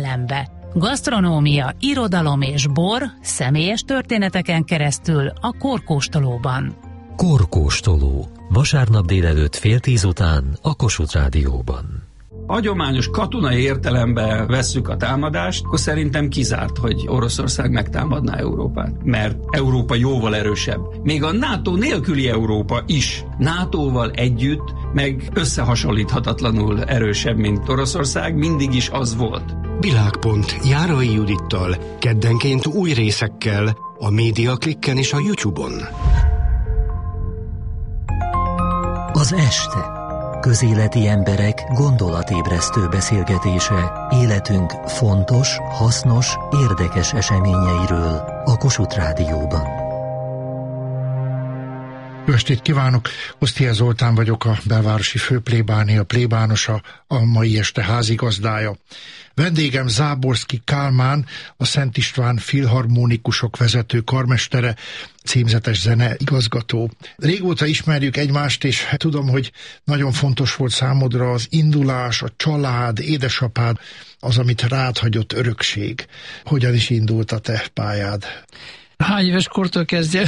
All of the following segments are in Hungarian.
értelembe. Gasztronómia, irodalom és bor személyes történeteken keresztül a Korkóstolóban. Korkóstoló. Vasárnap délelőtt 9:30 után a Kossuth Rádióban. Hagyományos katonai értelemben vesszük a támadást, akkor szerintem kizárt, hogy Oroszország megtámadná Európát. Mert Európa jóval erősebb. Még a NATO nélküli Európa is NATO-val együtt, meg összehasonlíthatatlanul erősebb, mint Oroszország, mindig is az volt. Világpont Járai Judittal, keddenként új részekkel, a Média Klikken és a YouTube-on. Az este. Közéleti emberek gondolatébresztő beszélgetése életünk fontos, hasznos, érdekes eseményeiről a Kossuth Rádióban. Jó estét kívánok! Osztiel Zoltán vagyok, a belvárosi főplébánia plébánosa, a mai este házigazdája. Vendégem Záborszky Kálmán, a Szent István Filharmonikusok vezető karmestere, címzetes zeneigazgató. Régóta ismerjük egymást, és tudom, hogy nagyon fontos volt számodra az indulás, a család, édesapád, az, amit rád hagyott örökség. Hogyan is indult a te pályád? Hány éves kortól kezdje?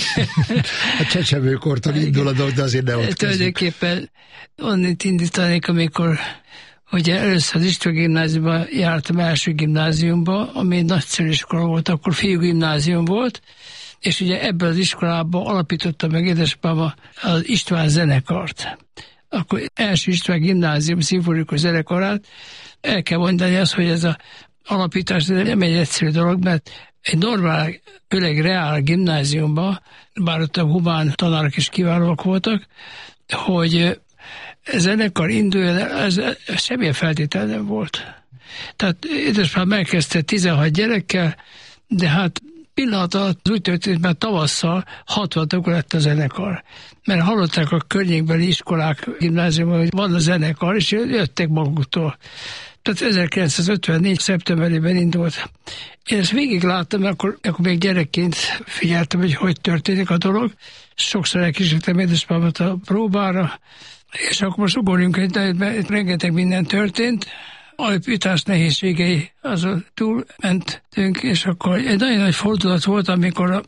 A csecsemőkortól indul a dolog, de azért ne ott tulajdonképpen onnit indítanék, amikor ugye először az István gimnáziumban jártam, első gimnáziumba, ami egy nagyszerű iskola volt, akkor fiú gimnázium volt, és ugye ebből az iskolában alapította meg édesapám az István zenekart. Akkor első István gimnázium szimfonikus zenekarát. El kell mondani azt, hogy ez az alapítás nem egy egyszerű dolog, mert egy normál, főleg reál gimnáziumban, bár ott a humán tanárok is kiválóak voltak, hogy zenekar induljon, ez semmilyen feltétel nem volt. Tehát édesapám megkezdte 16 gyerekkel, de hát pillanat alatt úgy történt, mert tavasszal 60 tagú lett a zenekar. Mert hallották a környékbeli iskolák, gimnáziumban, hogy van a zenekar, és jöttek maguktól. Tehát 1954. szeptemberében indult. Én ezt végig láttam, akkor még gyerekként figyeltem, hogy történik a dolog. Sokszor elkísértem édesapámat a próbára, és akkor most ugorjunk, mert rengeteg minden történt. Alapítás nehézségei azon túl mentünk, és akkor egy nagyon nagy fordulat volt, amikor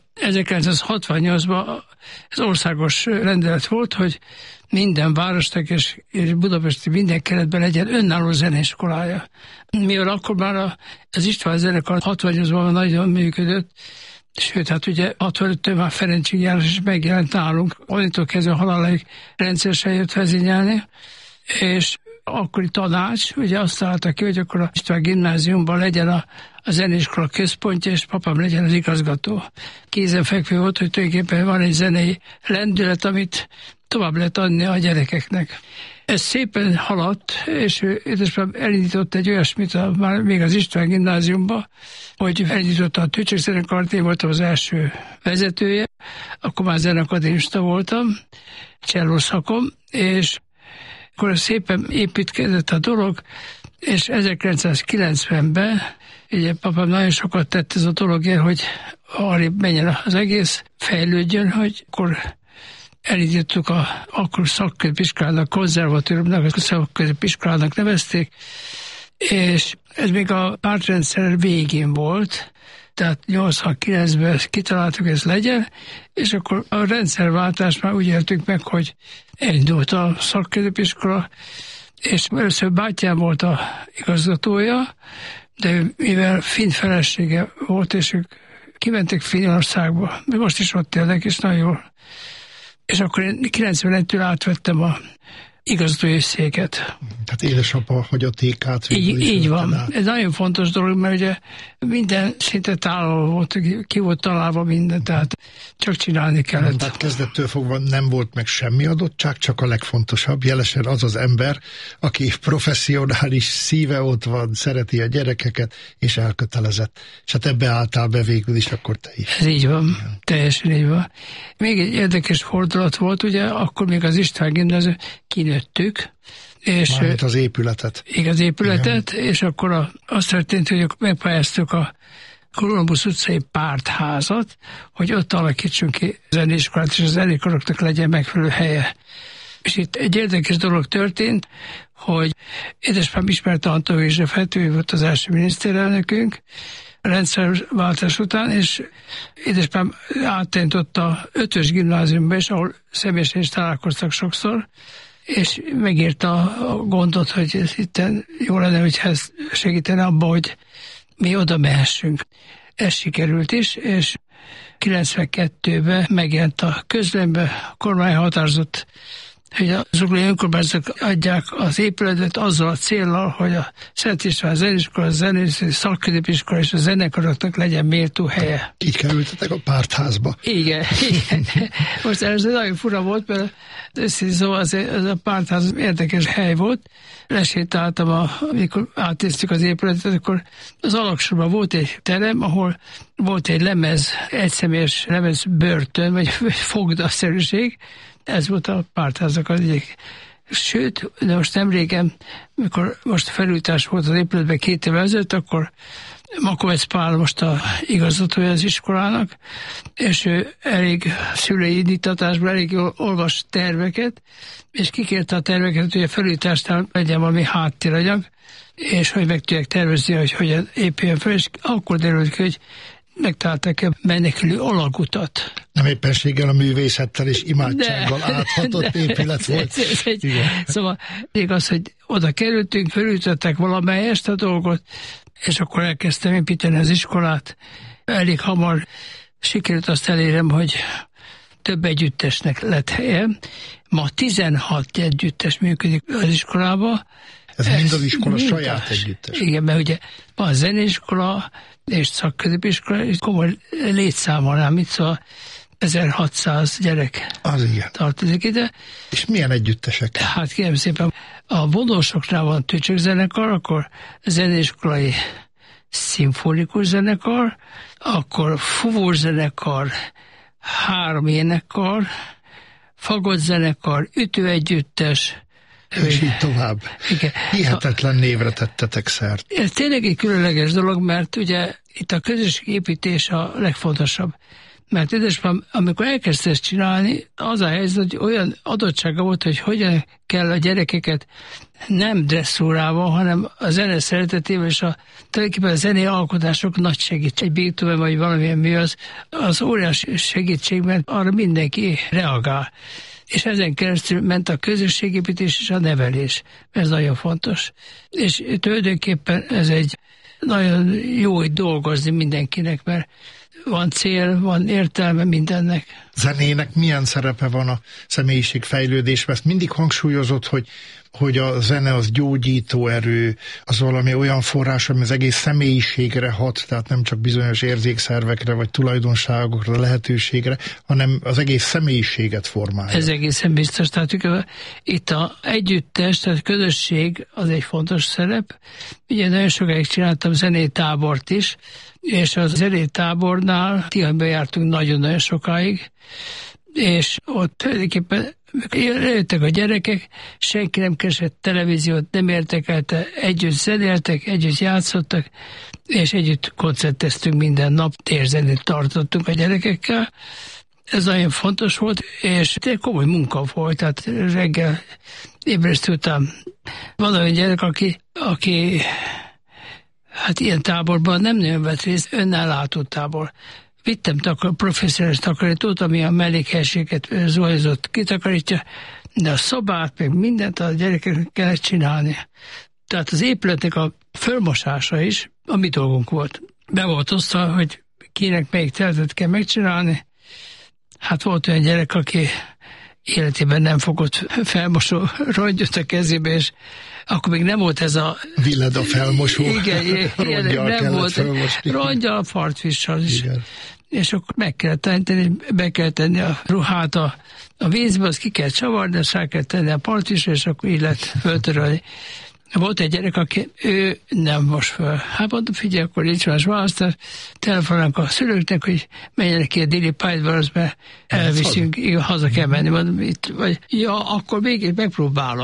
1968-ban az országos rendelet volt, hogy minden városnak és budapesti minden keretben legyen önálló zeneiskolája. Mivel akkor már az István zenekar 68-ban nagyon működött, sőt, hát ugye 65-től már Ferencsik János is megjelent nálunk, onnitól kezdve haláláig rendszeresen jött vezényelni, és akkori tanács ugye azt találta ki, hogy akkor a István gimnáziumban legyen a zeneiskola központja, és papám legyen az igazgató. Kézenfekvő volt, hogy tulajdonképpen van egy zenei lendület, amit tovább lehet adni a gyerekeknek. Ez szépen haladt, és édesapám elindított egy olyasmit már még az István gimnáziumban, hogy elindította a tücsökzenekart, én voltam az első vezetője, akkor már zenekadémista voltam, cselló szakom, és akkor szépen építkezett a dolog, és 1990-ben, ugye papám nagyon sokat tett ez a dologért, hogy arrébb menjen az egész, fejlődjön, hogy akkor elindítottuk akkor szakközépiskolának, konzervatóriumnak, szakközépiskolának nevezték, és ez még a pártrendszer végén volt, tehát 89-ben kitaláltuk, ez legyen, és akkor a rendszerváltást már úgy éltük meg, hogy elindult a szakközépiskola, és először bátyám volt a igazgatója, de mivel finn felesége volt, és ők kimentek Finnországba, most is ott élnek, és nagyon jól. És akkor én 91-től átvettem a igazgatói széket. Tehát édesapa hagyatékát. Így van. Ez nagyon fontos dolog, mert ugye minden szinte távol volt, ki volt találva minden, tehát csak csinálni kellett. Tehát kezdettől fogva nem volt meg semmi adottság, csak a legfontosabb. Jelesen az az ember, aki professzionális, szíve ott van, szereti a gyerekeket, és elkötelezett. És hát ebbe álltál be végül is, akkor te is. Ez így van, teljesen így van. Még egy érdekes fordulat volt, ugye, akkor még az István gimnázium kinőttük, és mármint az épületet. Igen, az épületet, igen. És akkor az történt, hogy megpályáztuk a Kolumbusz utcai pártházat, hogy ott alakítsunk ki zeneiskolát, és az zenekaroknak legyen megfelelő helye. És itt egy érdekes dolog történt, hogy édesapám ismerte Antal Józsefet, ő volt az első miniszterelnökünk a rendszerváltás után, és édesapám áttenította 5-ös gimnáziumba is, ahol személyesen is találkoztak sokszor, és megírta a gondot, hogy ez itt jó lenne, hogyha ez segítene abba, hogy mi oda mehessünk. Ez sikerült is, és 92-ben megjelent a közlönybe, a kormány határozott, hogy az zuglói önkormányzatok adják az épületet azzal a céllal, hogy a Szent István Zeneiskola, a Zenészeti Szakközépiskola és a zenekaroknak legyen méltó helye. Így kerültetek a pártházba. Igen. Most ez nagyon fura volt, mert szóval ez a pártház érdekes hely volt. Lesétáltam, amikor átnéztük az épületet, akkor az alaksorban volt egy terem, ahol volt egy lemez, egyszemélyes lemez börtön, vagy fogdaszerűség. Ez volt a pártházak az egyik. Sőt, de most nem régen, mikor most felújítás volt az épületben 2 évvel ezelőtt, akkor Makovec Pál most a igazgatója az iskolának, és ő elég szülői indítatásban elég jól olvas terveket, és kikérte a terveket, hogy a felújításnál legyen valami háttéranyag, és hogy meg tudják tervezni, hogy hogyan épüljön fel, és akkor derült ki, hogy megtalálták menekülő alagutat. Nem éppenséggel a művészettel és imádsággal áthatott épület volt. Szóval igaz, hogy oda kerültünk, felültettek valamelyest a dolgot, és akkor elkezdtem építeni az iskolát. Elég hamar sikerült azt elérem, hogy több együttesnek lett helye. Ma 16 együttes működik az iskolában. Ez mind az iskola saját együttes. Igen, mert ugye van a zeneiskola és szakközépiskola, és komoly létszámmal számít, szóval 1600 gyerek tartozik ide. És milyen együttesek? Hát kérem szépen, a vonósoknál van tücsökzenekar, akkor zeneiskolai szimfonikus zenekar, akkor fúvózenekar, 3 énekkar, fagottzenekar, ütőegyüttes, és így tovább. Igen. Hihetetlen névre tettetek szert. Ez tényleg egy különleges dolog, mert ugye itt a közösségépítés a legfontosabb. Mert édesapám, amikor elkezdte ezt csinálni, az a helyzet, hogy olyan adottsága volt, hogy hogyan kell a gyerekeket nem dresszúrával, hanem a zene szeretetével, és tulajdonképpen a zenei alkotások nagy segítség. Egy Beethoven vagy valamilyen mű az óriási segítség, mert arra mindenki reagál. És ezen keresztül ment a közösségépítés és a nevelés. Ez nagyon fontos. És tulajdonképpen ez egy nagyon jó, hogy dolgozni mindenkinek, mert van cél, van értelme mindennek. Zenének milyen szerepe van a személyiségfejlődésben? Ezt mindig hangsúlyozott, hogy a zene az gyógyító erő, az valami olyan forrás, ami az egész személyiségre hat, tehát nem csak bizonyos érzékszervekre, vagy tulajdonságokra, lehetőségre, hanem az egész személyiséget formálja. Ez egészen biztos. Tehát itt az együttes, tehát közösség az egy fontos szerep. Ugye nagyon sokáig csináltam zenétábort is, és a zenétábornál Tihanyba jártunk nagyon-nagyon sokáig, és ott tulajdonképpen jöttek a gyerekek, senki nem keresett televíziót, nem értekelte, együtt zenéltek, együtt játszottak, és együtt koncerteztünk minden nap, térzenét tartottunk a gyerekekkel. Ez nagyon fontos volt, és komoly munka volt, tehát reggel ébresztő után van olyan gyerek, aki hát ilyen táborban nem nagyon vett részt, önnellátó tábor. Vittem professzionális takarítót, ami a mellékhelységet zuhajozott, kitakarítja, de a szobát, meg mindent a gyerekeknek kellett csinálni. Tehát az épületnek a fölmosása is a mi dolgunk volt. Be volt osztva, hogy kinek melyik területet kell megcsinálni. Hát volt olyan gyerek, aki életében nem fogott felmosó rongyot a kezébe, és akkor még nem volt ez a... Villed a felmosó. Igen, nem volt. Felmosni. Rongyal, fartfissal is. Igen. És akkor meg kellett tenni, be kell tenni a ruhát a vízbe, azt ki kell csavarni, azt rá kell tenni a partfissal, és akkor így lehet föltörölni. Volt egy gyerek, aki ő nem most föl. Hát mondom, figyelj, akkor nincs más választás. Telefonálunk a szülőknek, hogy menjenek ki a déli pályadvarozba, elviszünk, haza kell menni. Mondom, itt vagy. Ja, akkor még megpróbálom.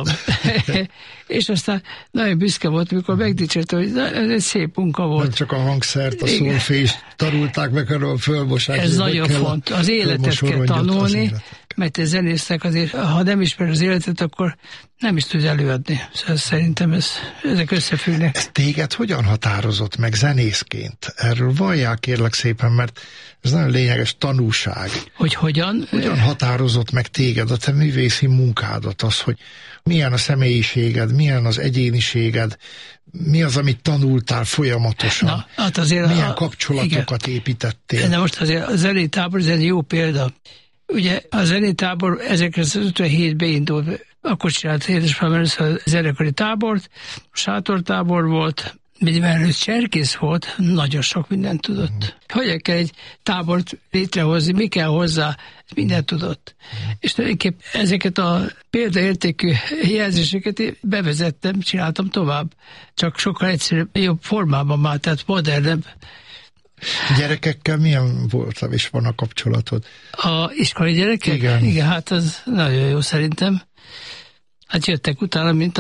És aztán nagyon büszke volt, amikor megdicsérte, hogy ez egy szép munka volt. Nem csak a hangszert, a szólfést tanulták meg arról a fölmosást. Ez nagyon fontos. Az életet kell tanulni, Mert egy zenésznek azért, ha nem ismer az életet, akkor nem is tud előadni. Szóval szerintem ezek összefüggnek. Ez téged hogyan határozott meg zenészként? Erről valljál kérlek szépen, mert ez nagyon lényeges tanúság. Hogy hogyan? Hogyan határozott meg téged, a te művészi munkádat, az, hogy milyen a személyiséged, milyen az egyéniséged, mi az, amit tanultál folyamatosan, na, hát azért milyen kapcsolatokat építettél. De most azért a zenétábor ez egy jó példa. Ugye a zenétábor 1957-ben indult, akkor csinált édesapám először a zenekari tábort, sátortábor volt, mert cserkész volt, nagyon sok mindent tudott. Hogyan kell egy tábort létrehozni, mi kell hozzá, mindent tudott. És tulajdonképpen ezeket a példaértékű jelzéseket bevezettem, csináltam tovább. Csak sokkal egyszerűbb, jobb formában már, tehát modernebb. Gyerekekkel milyen volt, és van a kapcsolatod? A iskolai gyerekek? Igen, hát az nagyon jó szerintem. Hát jöttek utána, mint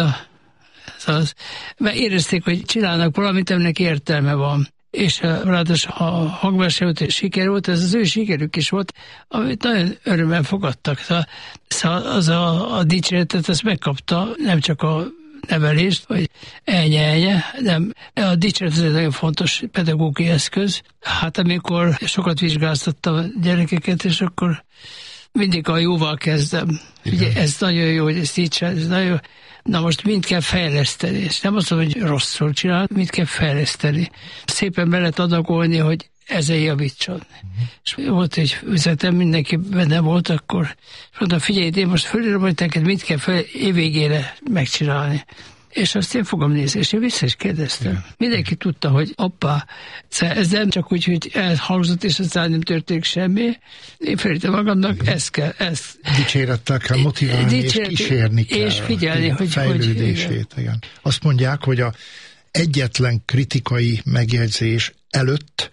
mert érezték, hogy csinálnak valamit, aminek értelme van. És ráadásul a hangverseny volt, és siker volt, ez az ő sikerük is volt, amit nagyon örömmel fogadtak. Szóval az a dicséretet, ezt megkapta, nem csak a nevelést, vagy elnye, nem. A dicséret ez egy nagyon fontos pedagógiai eszköz. Hát amikor sokat vizsgáztattam a gyerekeket, és akkor mindig a jóval kezdem. Ugye ez nagyon jó, hogy ezt így csinál, ez nagyon jó. Na most mind kell fejleszteni, és nem azt mondom, hogy rosszul csinál, mind kell fejleszteni. Szépen be lehet adagolni, hogy ezen javítson. És volt egy üzenetem, mindenki benne volt akkor, és mondtam, figyelj, én most fölírom, hogy neked mit kell évvégére megcsinálni. És azt én fogom nézni, és én vissza is kérdeztem. Yeah. Mindenki tudta, hogy hoppá, ez nem csak úgy, hogy elhangzott, és aztán nem történik semmi. Én felírtam magamnak, ez kell, ez. Dicsérettel kell motiválni, és kísérni kell. És figyelni, hogy fejlődését. Igen. Azt mondják, hogy a egyetlen kritikai megjegyzés előtt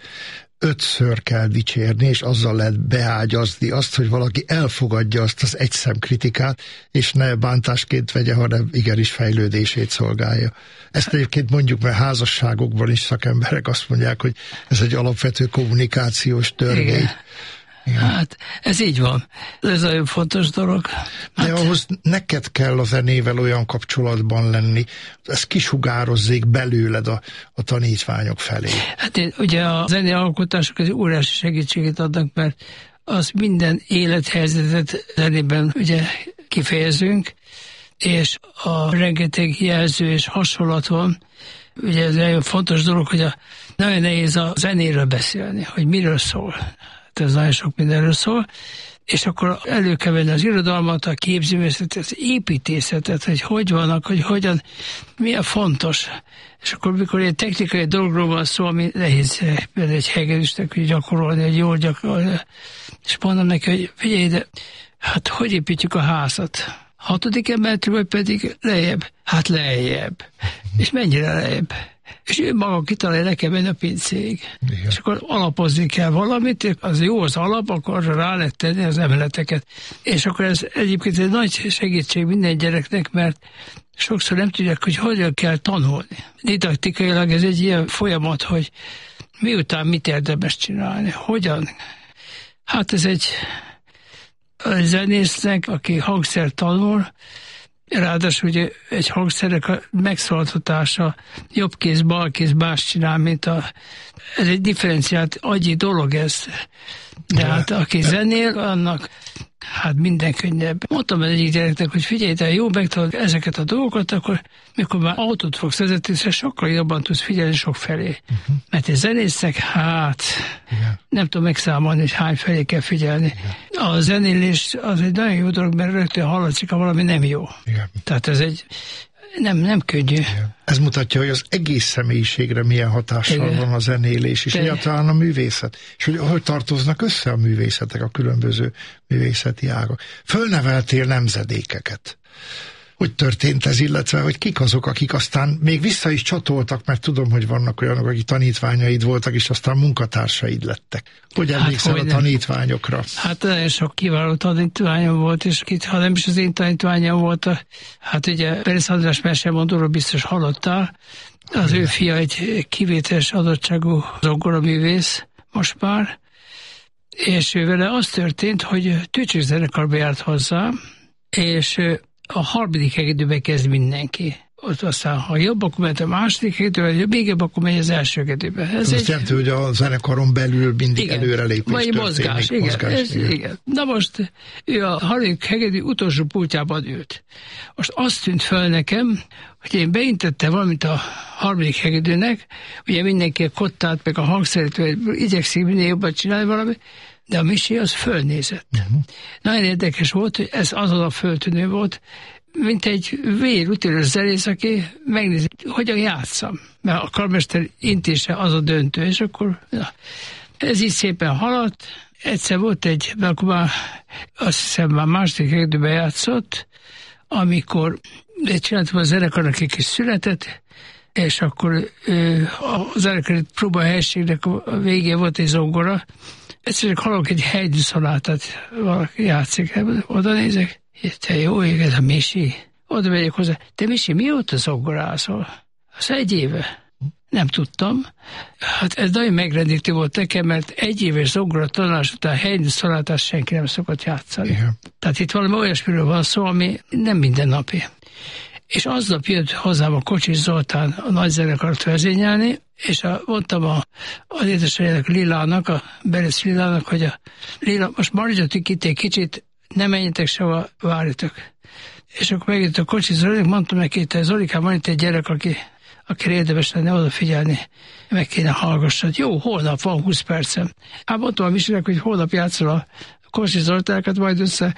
5-ször kell dicsérni, és azzal lehet beágyazni azt, hogy valaki elfogadja azt az egyszem kritikát, és ne bántásként vegye, hanem igenis fejlődését szolgálja. Ezt egyébként mondjuk, mert házasságokban is szakemberek azt mondják, hogy ez egy alapvető kommunikációs törvény. Igen. Hát ez így van. Ez nagyon fontos dolog. De ahhoz neked kell a zenével olyan kapcsolatban lenni, ez kisugározzék belőled a tanítványok felé. Hát ugye a zenéalkotások az óriási segítséget adnak, mert az minden élethelyzetet zenében ugye kifejezünk, és a rengeteg jelző és hasonlat van. Ugye ez nagyon fontos dolog, hogy nagyon nehéz a zenéről beszélni, hogy miről szól. Ez nagyon sok mindenről szól, és akkor elő kell venni az irodalmat, a képzőművészetet, az építészetet, hogy vannak, hogy hogyan, mi a fontos. És akkor, mikor egy technikai dologról van szó, ami nehéz például egy hegedűsnek gyakorolni, hogy jól gyakorolni, és mondom neki, hogy figyelj, de hát hogy építjük a házat? 6. emeletről, vagy pedig lejjebb? Hát lejjebb. És mennyire lejjebb? És ő maga kitalálja, nekem menni a pincéig. Igen. És akkor alapozni kell valamit, az jó az alap, akkor arra rá lehet tenni az emeleteket. És akkor ez egyébként egy nagy segítség minden gyereknek, mert sokszor nem tudják, hogy hogyan kell tanulni. Didaktikailag ez egy ilyen folyamat, hogy miután mit érdemes csinálni, hogyan. Hát ez egy zenésznek, aki hangszer tanul, ráadásul ugye egy hangszerek a megszólaltatása jobb kéz, bal kéz más csinál, mint ez egy differenciált agyi dolog ez. De hát aki zenél, annak hát minden könnyebb. Mondtam egyik gyereknek, hogy figyelj, de jó megtanulod ezeket a dolgokat, akkor mikor már autót fogsz vezetni, sokkal jobban tudsz figyelni sok felé. Mert egy zenésznek, hát nem tudom megszámolni, hogy hány felé kell figyelni. Igen. A zenélés az egy nagyon jó dolog, mert rögtön hallatszik, ha valami nem jó. Igen. Tehát ez egy nem könnyű. Igen. Ez mutatja, hogy az egész személyiségre milyen hatással van a zenélés, és egyáltalán a művészet. És hogy tartoznak össze a művészetek, a különböző művészeti ágak. Fölneveltél nemzedékeket. Hogy történt ez, illetve hogy kik azok, akik aztán még vissza is csatoltak, mert tudom, hogy vannak olyanok, akik tanítványaid voltak, és aztán munkatársaid lettek. Hogy emlékszel a tanítványokra? Hát nagyon sok kiváló tanítványom volt, és ha nem is az én tanítványom volt, hát ugye Peres András mesemondóról biztos hallottál, az ő fia egy kivételes adottságú zongoraművész most már, és vele az történt, hogy Tücsök zenekarba járt hozzá, és a harmadik hegedűbe kezd mindenki. Ott aztán, ha jobb, akkor ment a második hegedűbe, ha még jobb, akkor megy az első hegedűbe. Ez azt jelenti, hogy a zenekaron belül mindig előrelépés történik. Mozgás, igen. Na most ő a harmadik hegedű utolsó pultjában ült. Most azt tűnt föl nekem, hogy én beintettem valamit a harmadik hegedűnek, ugye mindenki a kottát, meg a hangszert, igyekszik minél jobban csinálni valami, de a Misi az fölnézett. Nagyon érdekes volt, hogy ez azon a föltűnő volt, mint egy vérutérős zenész, aki megnézi, hogyan játszam. Mert a karmester intése az a döntő, és akkor ez így szépen haladt. Egyszer volt egy, mert akkor már azt hiszem már második hegedűben játszott, amikor csináltam a zenekarnak egy kis szünetet, és akkor a zenekari próbahelységnek a végén volt egy zongora. Egyszerűen hallok egy Haydn szonátát, valaki játszik, oda nézek, te jó ég, ez a Misi. Oda megyek hozzá, te Misi, mióta zongorázol? Az 1 éve. Nem tudtam. Hát ez nagyon megrendítő volt nekem, mert 1 éves zongora tanulás után Haydn szonátát senki nem szokott játszani. Igen. Tehát itt valami olyasmiről van szó, ami nem mindennapi. És aznap jött hozzám a Kocsis Zoltán a nagy zenekart vezényelni, és mondtam az édesanyjának, Lilának, a Beresz Lilának, hogy a Lila, most maradjatok itt egy kicsit, ne menjetek sehova, várjatok. És akkor megjött a Kocsis Zolinak, mondtam neki, te Zolikám, van itt egy gyerek, akire érdemes lenne odafigyelni, meg kéne hallgassad. Jó, holnap van 20 percem. Hát mondtam a Misinek, hogy holnap játszol a Kocsis Zoltánokat, majd össze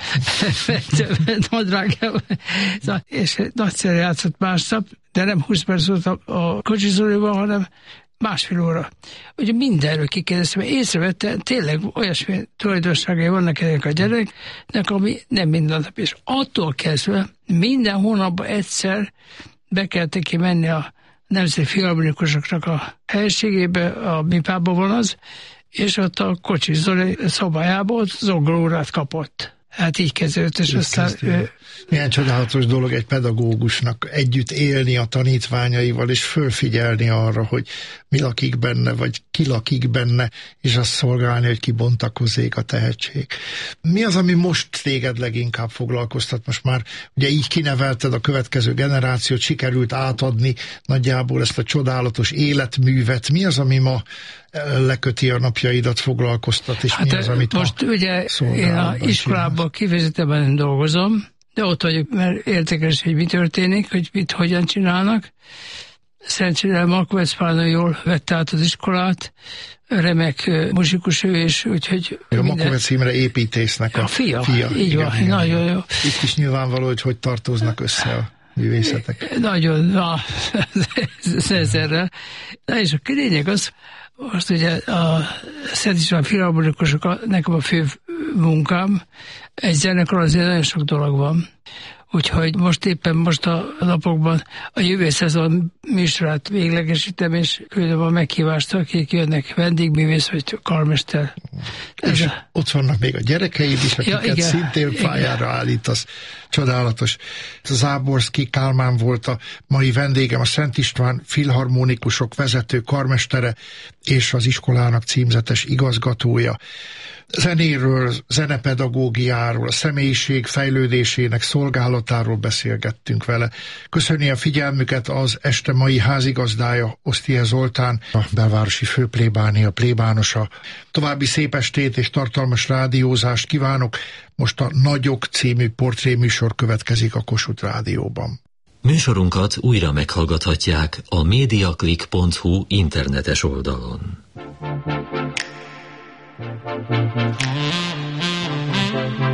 nadrággal, és nagyszerűen játszott másnap, de nem 20 perc volt a Kocsis Zolival, hanem 1,5 óra. Ugye mindenről kikérdeztem, mert észrevettem, tényleg olyasmi tulajdonságai vannak ennek a gyereknek, ami nem mindennap. És attól kezdve minden hónapban egyszer be kellett neki menni a Nemzeti Filharmonikusoknak a helységébe, a MIPA-ban van az, és ott a Kocsis Zoli szobájából zongorórát kapott. Hát így kezdődött, és aztán... Milyen csodálatos dolog egy pedagógusnak együtt élni a tanítványaival, és fölfigyelni arra, hogy mi lakik benne, vagy ki lakik benne, és azt szolgálni, hogy kibontakozzék a tehetség. Mi az, ami most téged leginkább foglalkoztat? Most már ugye így kinevelted a következő generációt, sikerült átadni nagyjából ezt a csodálatos életművet. Mi az, ami ma leköti a napjaidat, foglalkoztat, és hát mi az, amit most ugye én a iskolában kifejezetten dolgozom, de ott vagyok, mert értékes, hogy mi történik, hogy mit hogyan csinálnak. Szerencsére Markovec Pálna jól vette át az iskolát, remek muzsikus ő, és úgyhogy... A Markovec Imre építésznek a fia. Így igen, van, igen, nagyon jó. Itt is nyilvánvaló, hogy tartoznak össze a művészetek. Nagyon, ezerrel. Na és a lényeg az, most ugye a Szent István Filharmonikusok nekem a fő munkám, egy zenekar azért nagyon sok dolog van. Úgyhogy most a napokban a jövő szezon műsorát véglegesítem, és küldöm a meghívást, akik jönnek, vendégművész vagy karmester. És ott vannak még a gyerekeid is, akiket szintén pályára állítasz. Csodálatos. Záborszky Kálmán volt a mai vendégem, a Szent István Filharmonikusok vezető karmestere, és az iskolának címzetes igazgatója. Zenéről, zenepedagógiáról, a személyiség fejlődésének szolgálatáról beszélgettünk vele. Köszöni a figyelmüket az este mai házigazdája, Oszthy Zoltán, a belvárosi főplébánia plébánosa. További szép estét és tartalmas rádiózást kívánok. Most a Nagyok című portréműsor következik a Kossuth Rádióban. Műsorunkat újra meghallgathatják a mediaclick.hu internetes oldalon.